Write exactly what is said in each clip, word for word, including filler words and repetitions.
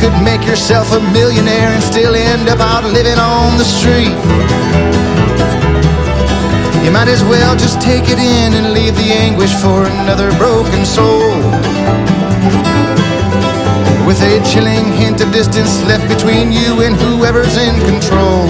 could make yourself a millionaire and still end up out living on the street. You might as well just take it in and leave the anguish for another broken soul, with a chilling hint of distance left between you and whoever's in control.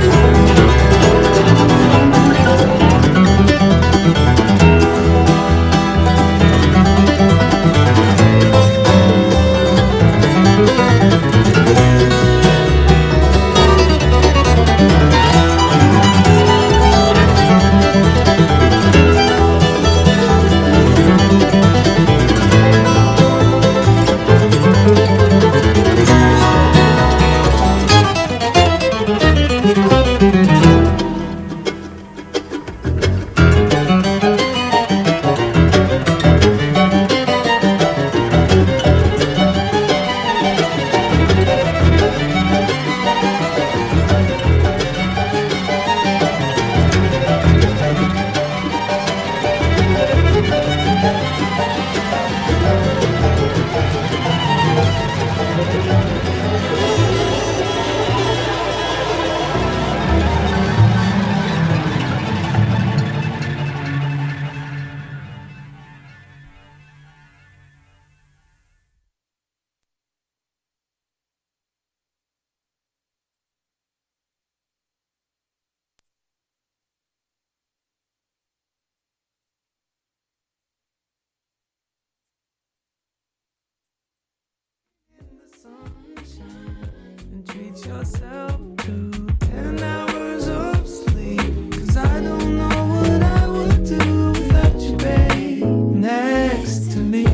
And treat yourself to ten hours of sleep, 'cause I don't know what I would do without you, babe, next to me.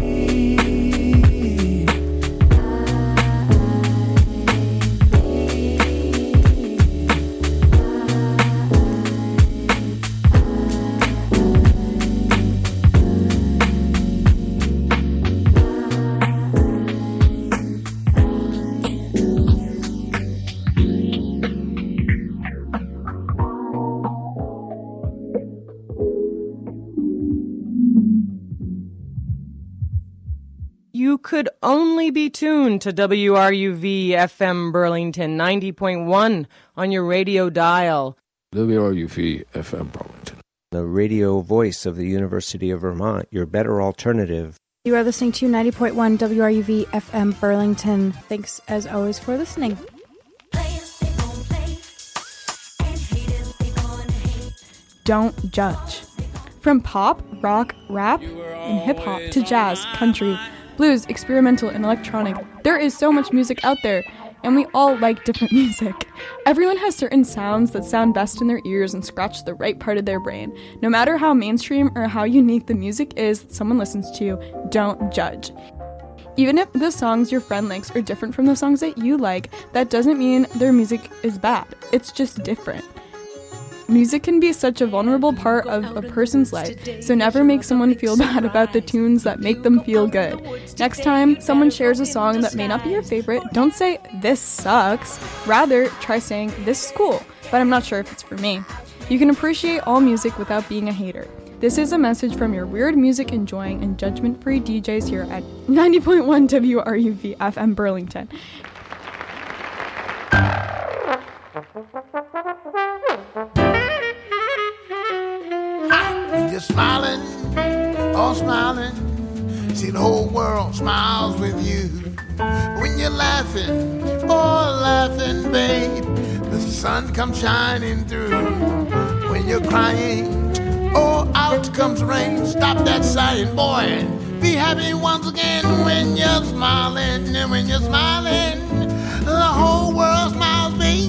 You could only be tuned to W R U V F M Burlington ninety point one on your radio dial. W R U V F M Burlington, the radio voice of the University of Vermont, your better alternative. You are listening to ninety point one W R U V F M Burlington. Thanks as always for listening. Don't judge. From pop, rock, rap, and hip-hop to jazz, country, blues, experimental, and electronic, there is so much music out there, and we all like different music. Everyone has certain sounds that sound best in their ears and scratch the right part of their brain. No matter how mainstream or how unique the music is that someone listens to, don't judge. Even if the songs your friend likes are different from the songs that you like, that doesn't mean their music is bad. It's just different. Music can be such a vulnerable part of a person's life, so never make someone feel bad about the tunes that make them feel good. Next time someone shares a song that may not be your favorite, don't say, "This sucks." Rather, try saying, "This is cool, but I'm not sure if it's for me." You can appreciate all music without being a hater. This is a message from your weird music enjoying and judgment-free D Js here at ninety point one W R U V F M Burlington. You're smiling, all smiling. See, the whole world smiles with you. When you're laughing, oh, laughing, babe, the sun comes shining through. When you're crying, oh, out comes rain. Stop that sighing, boy, and be happy once again. When you're smiling, and when you're smiling, the whole world smiles, babe.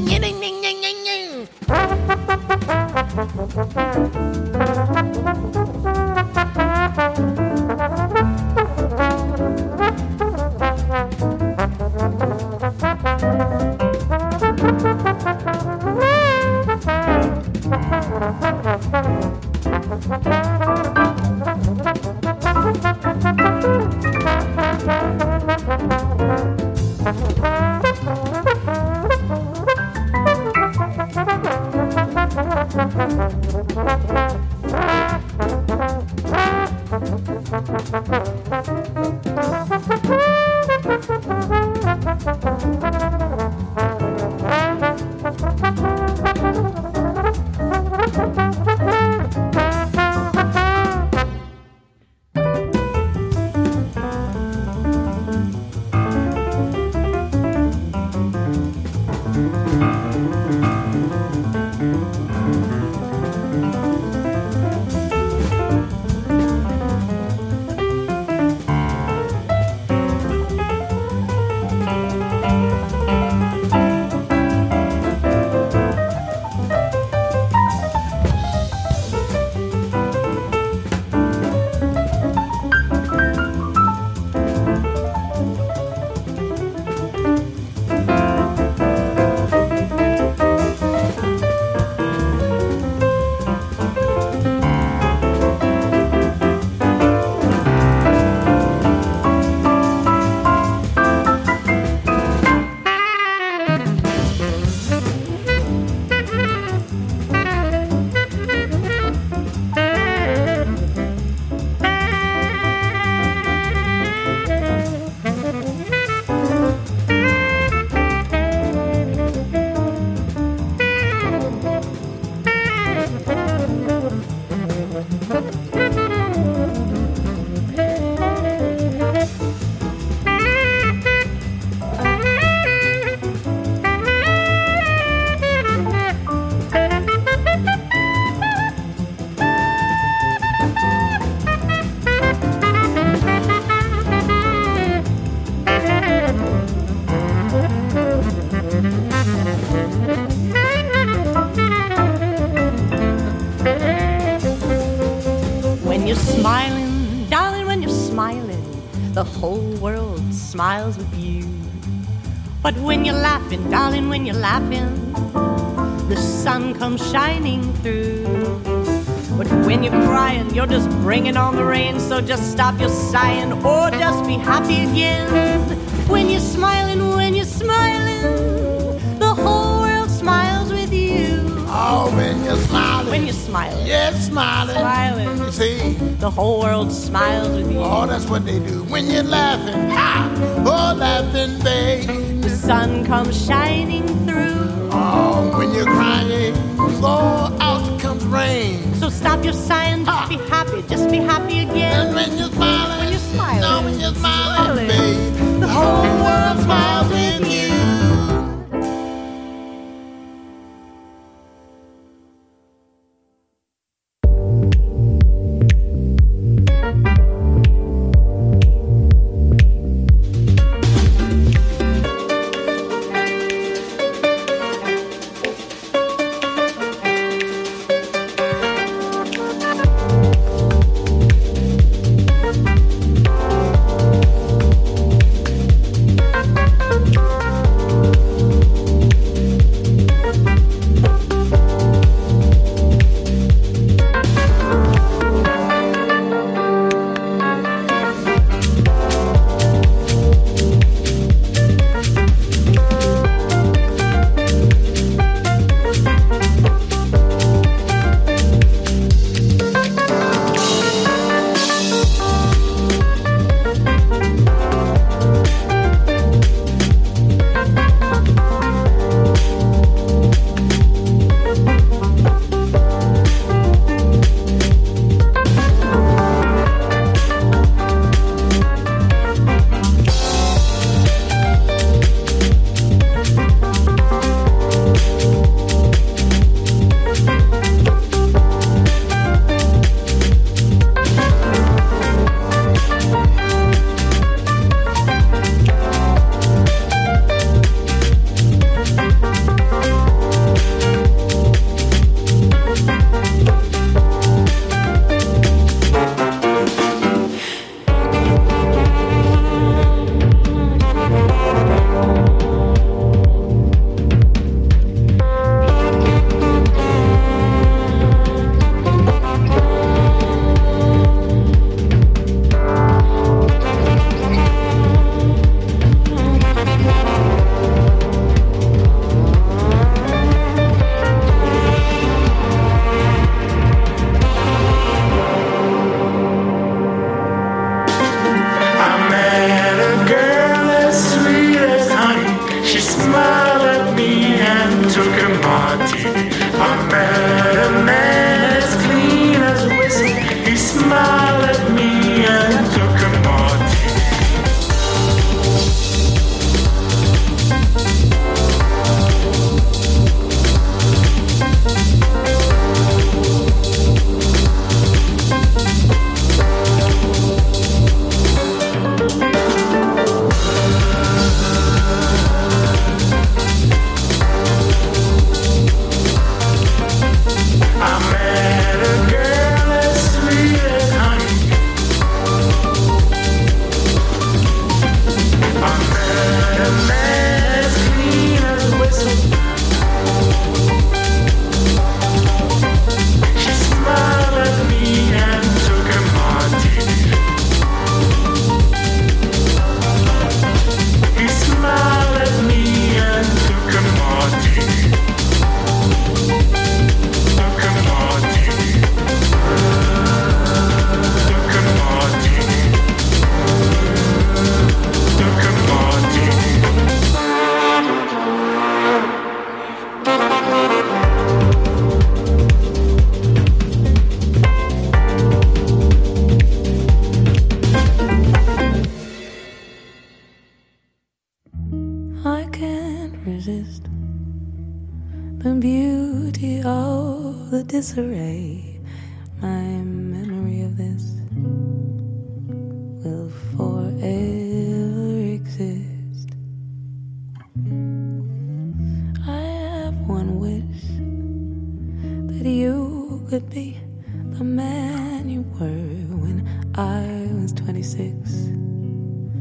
whole world smiles with you. But when you're laughing, darling, when you're laughing, the sun comes shining through. But when you're crying, you're just bringing on the rain. So just stop your sighing or just be happy again. When you're smiling, when you're smiling, the whole world smiles with you. Oh, when you're smiling. When you're smiling. Yes, smiling. Smiling. You see? The whole world smiles with you. Oh, that's what they do. When you're laughing, ha! Oh, laughing, babe. The sun comes shining through. Oh, when you're crying, oh, out comes rain. So stop your sighing, just be happy, just be happy again. And when you're smiling, when you're smiling, no, when you're smiling, smiling, babe, the whole world smiles with you. the beauty of the disarray. My memory of this will forever exist. I have one wish, that you could be the man you were when I was twenty-six.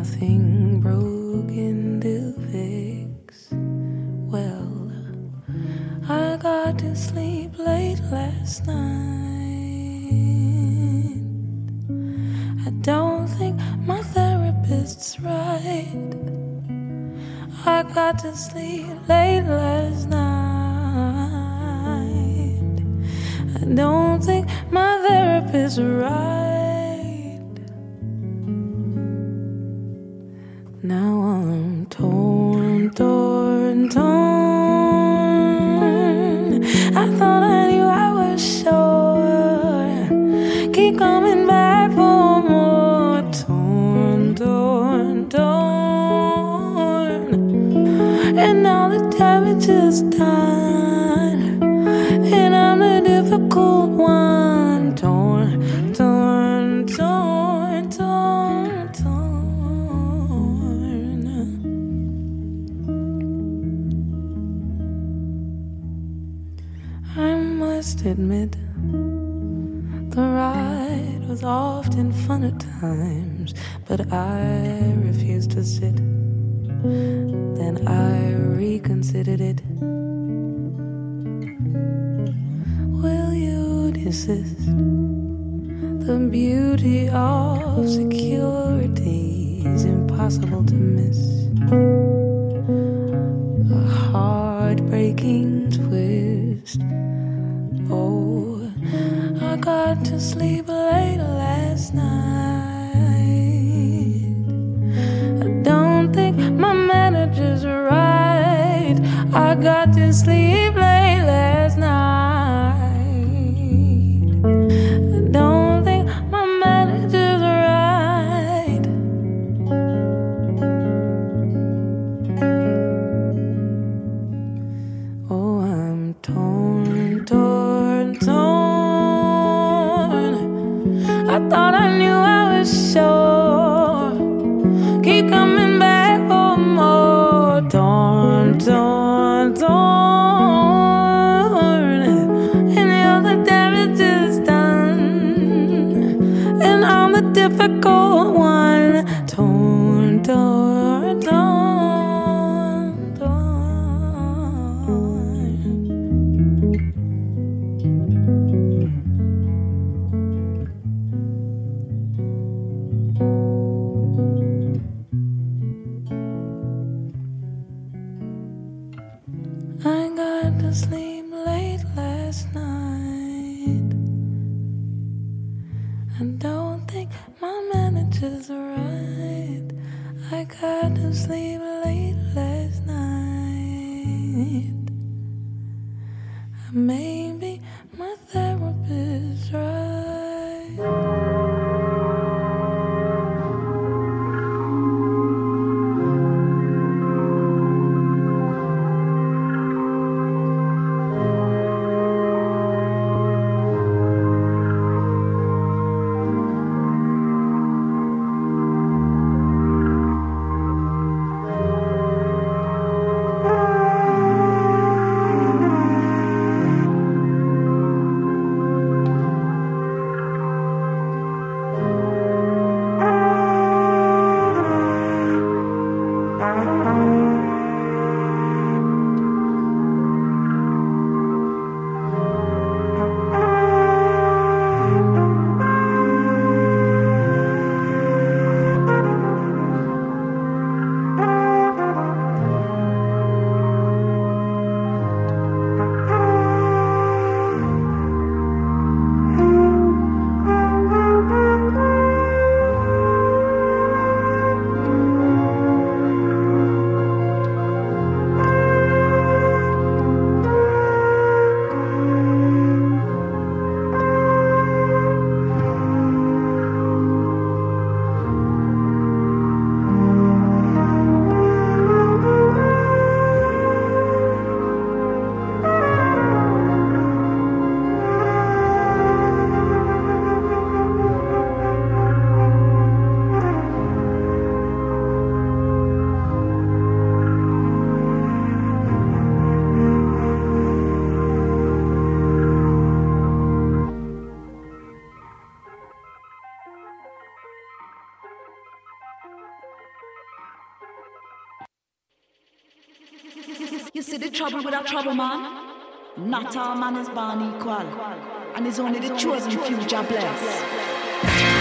nothing broken to fix. Well, I got to sleep late last night. I don't think my therapist's right. I got to sleep late last night. I don't think my therapist's right. Now I'm torn, torn, torn. I thought I knew I was sure. Keep coming back for more. Torn, torn, torn. And now the damage is done, and I'm the difficult one. Torn, torn, torn, torn, torn. I must admit, the ride was often fun at times, but I refused to sit. Then I reconsidered it. Will you desist? The beauty of security is impossible to miss. A heartbreaking twist. Oh, I got to sleep late last night. I don't think my manager's right. I got to sleep late last night. I don't think my manager's right. Oh, I'm torn, torn, torn. I thought I knew I was sure. Keep coming back for more. Torn, torn, torn. You see the trouble with a trouble man? Not all man is born equal, and it's only the chosen few Jah bless.